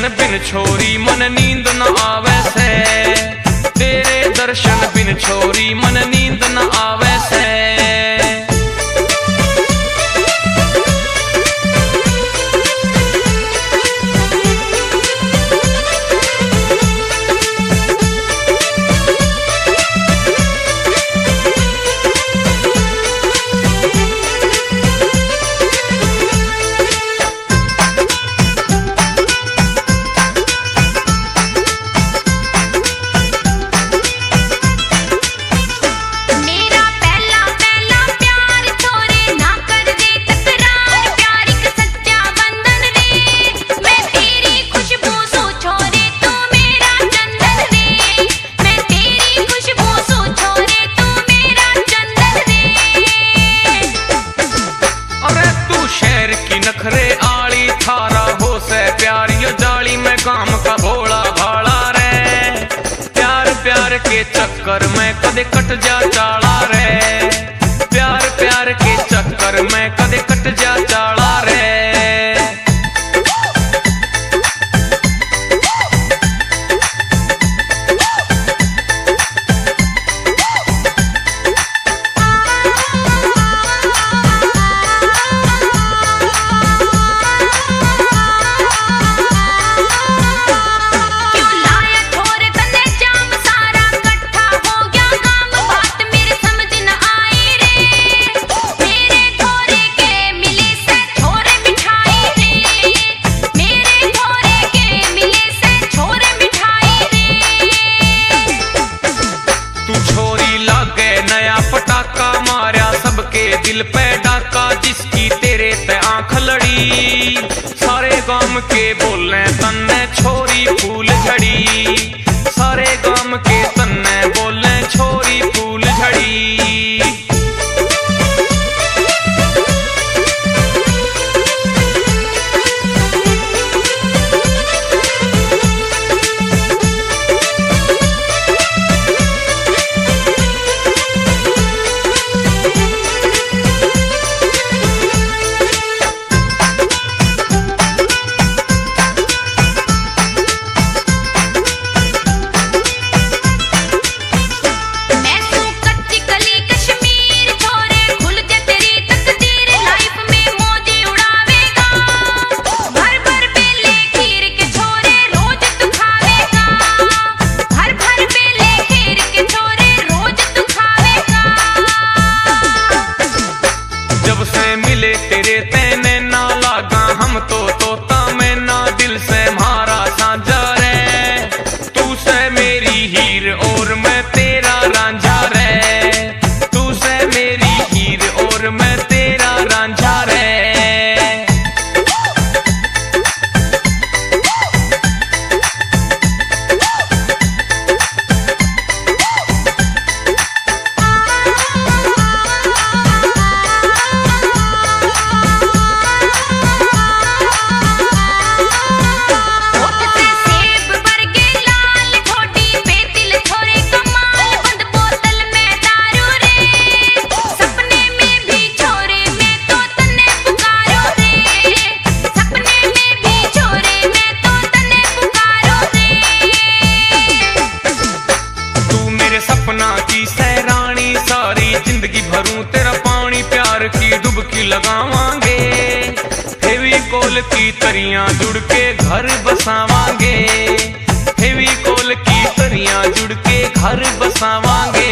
दर्शन बिन छोरी मन नींद न आवे से, तेरे दर्शन बिन छोरी मन नींद न आवे से। नखरे आली थारा हो से प्यार यो जाली में काम का भोला भाला रे, प्यार प्यार के चक्कर में कदे कट जा चाला रे, प्यार प्यार के चक्कर में कदे कट जा चाला रे। दिल पे डाका जिसकी तेरे ते आंख लड़ी, सारे गांव के बोले तन्ने छोरी फूल झड़ी, सारे गांव के तन्ने बोले छोरी फूल झड़ी। तेरे तेने ना लागा हम तो तोता में ना दिल से मारा साझा रे, तू से मेरी हीर और मैं तेरा रांझा रे, तू से मेरी हीर और मैं तेरा रांझा रे। जिंदगी भरूं तेरा पानी प्यार की डुबकी लगावांगे, फेविकोल की तरियां जुड़ के घर बसावांगे, फेविकोल की तरियां जुड़ के घर बसावांगे।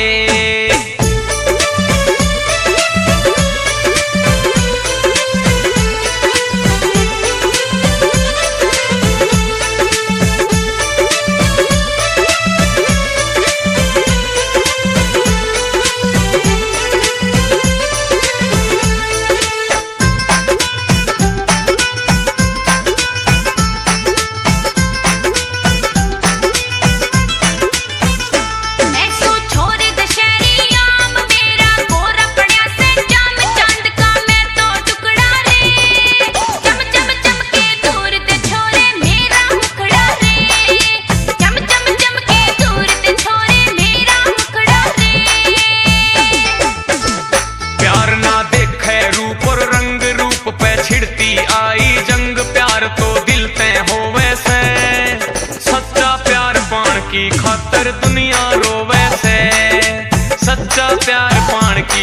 मैं सो छोड़ दशहरी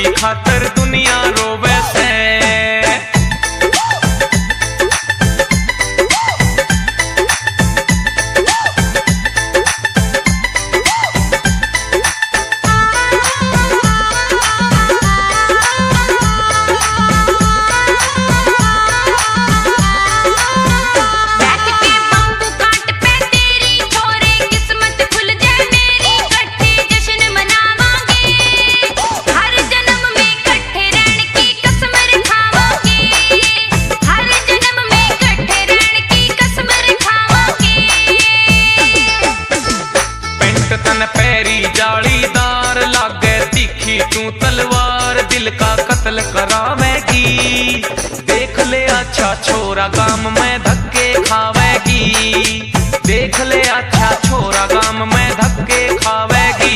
खातर दुनिया रोवे से। जालीदार लागे तीखी तू तलवार, दिल का कत्ल करावेगी। देख ले अच्छा छोरा गाम में धक्के खावेगी। देख ले अच्छा छोरा गाम में धक्के खावेगी।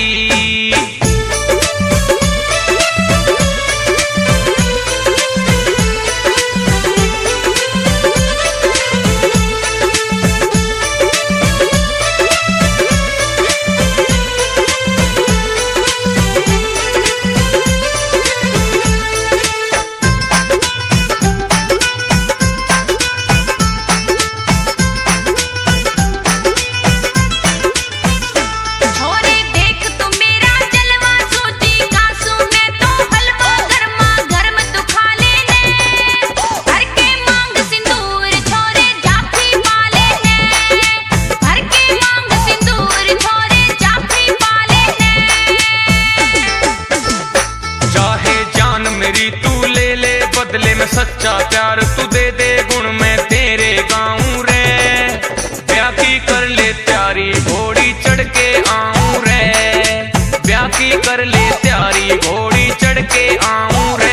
बदले में सच्चा प्यार तू दे दे, गुण में तेरे गाऊं रे। ब्याह की कर ले प्यारी घोड़ी चढ़ के आऊं रे। ब्याह की कर ले प्यारी घोड़ी चढ़ के आऊं रे।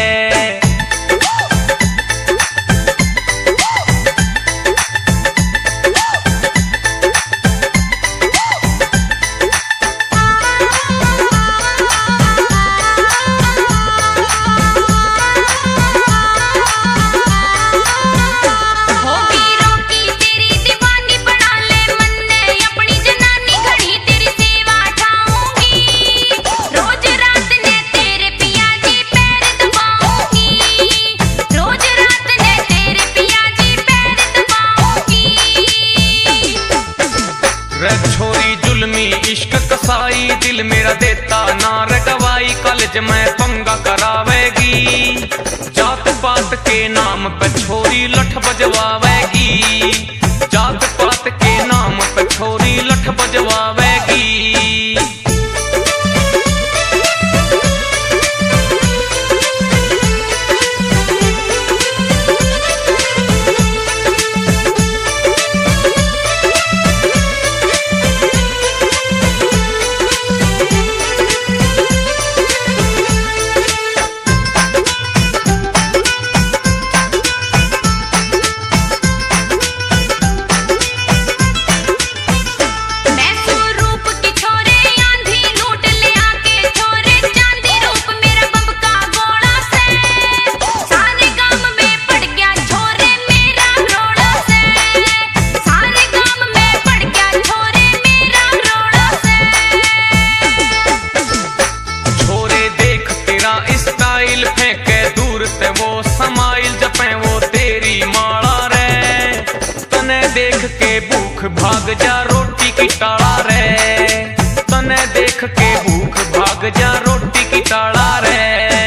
छोरी जुल्मी इश्क कसाई, दिल मेरा देता ना रगवाई। कॉलेज में पंगा करावेगी। जात पात के नाम पे छोरी लठ बजवावेगी। जात पात के नाम पे छोरी लठ बजवावेगी। फेंके दूर से वो समाइल, जपे वो तेरी माला रे। तने देख के भूख भाग जा रोटी की टाला रे। तने देख के भूख भाग जा रोटी की टाला रे।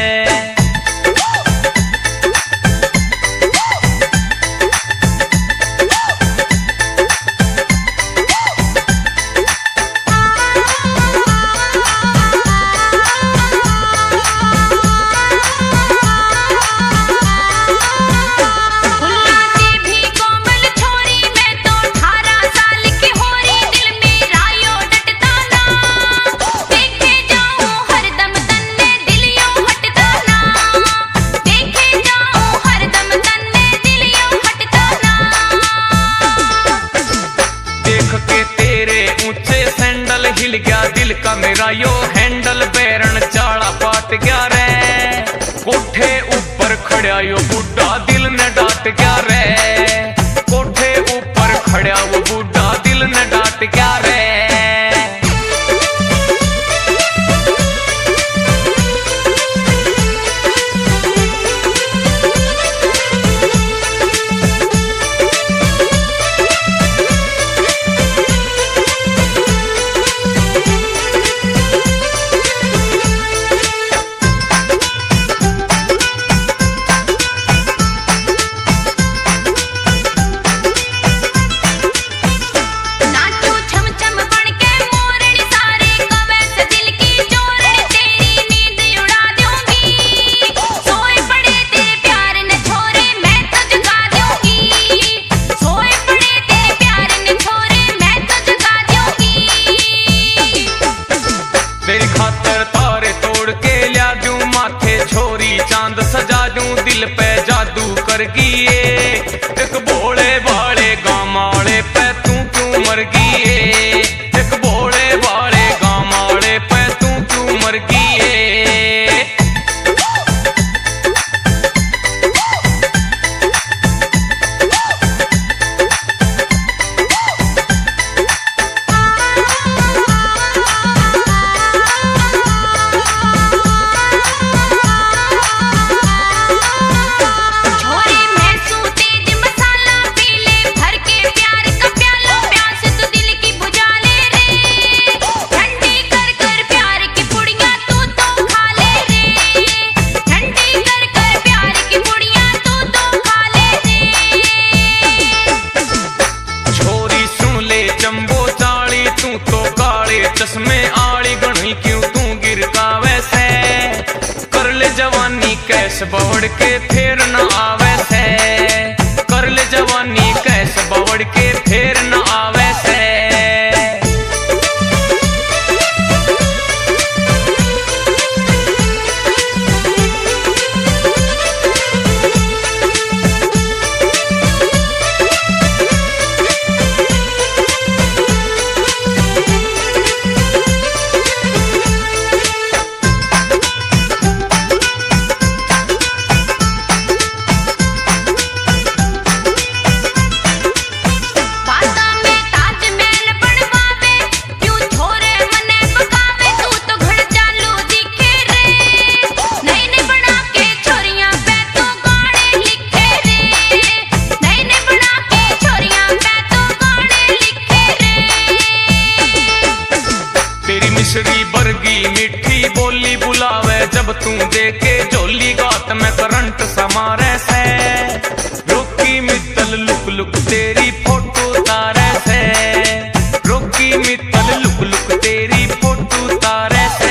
हिल गया दिल का मेरा यो हैंडल, बैरन चाड़ा पाट गया रे। कोठे ऊपर खड़ा यो बुढ़ा दिल ने डांट गया रे। कोठे ऊपर खड़ा वो बुढ़ा दिल ने डांट गया रे। दिल पे जादू कर गिए। एक भोले भाले गाँव वाले पे तू क्यों मर गिए। एक भोले भाले गाँव वाले पे तू क्यों मर गिए। चश्मे आड़ी गणी क्यों तू गिरका वैसे। कर ले जवानी कैस बवड़ के फिर न आवे से। कर ले जवानी कैस बवड़ के फिर न आवे से। मिश्री बरगी मिठी बोली बुलावे जब तू देखे झोली गात में करंट समारे से। रोकी मित्तल लुक लुक तेरी फोटो तारे से। रोकी मित्तल लुक लुक तेरी फोटो तारे से।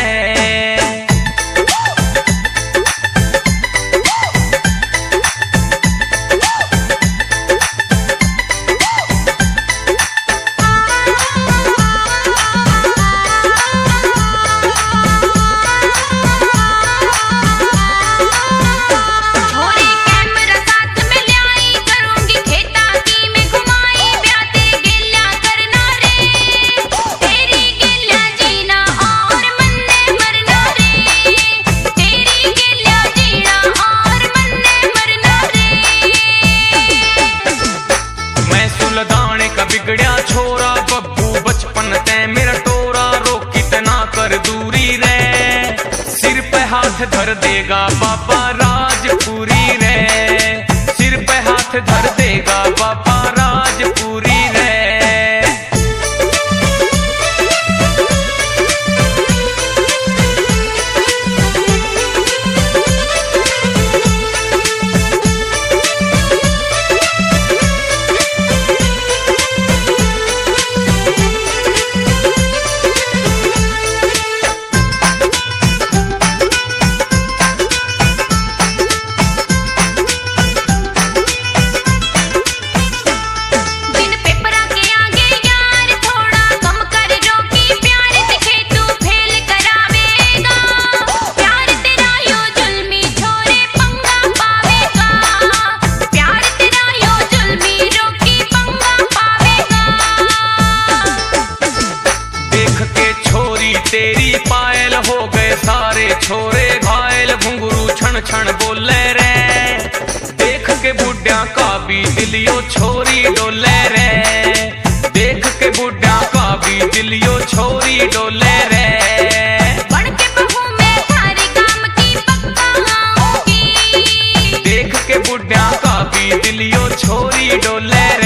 दाने का बिगड़िया छोरा बब्बू बचपन ते मेरा टोरा। रोकी तना कर दूरी रे। सिर पे हाथ धर देगा बाबा राजपुरी रे। सिर पे हाथ धर देगा बाबा राजपुरी रे। तेरी पायल हो गए सारे छोरे घायल। घुंघरू छण छण बोले रे। देख के बुढ़िया का भी दिलियो छोरी डोले रे। देख के बुढ़िया का भी दिलियो छोरी डोले रे। बन के बहू में थारे काम की पक्का आऊंगी। देख के बुढ़िया का भी दिलियो छोरी डोले रे।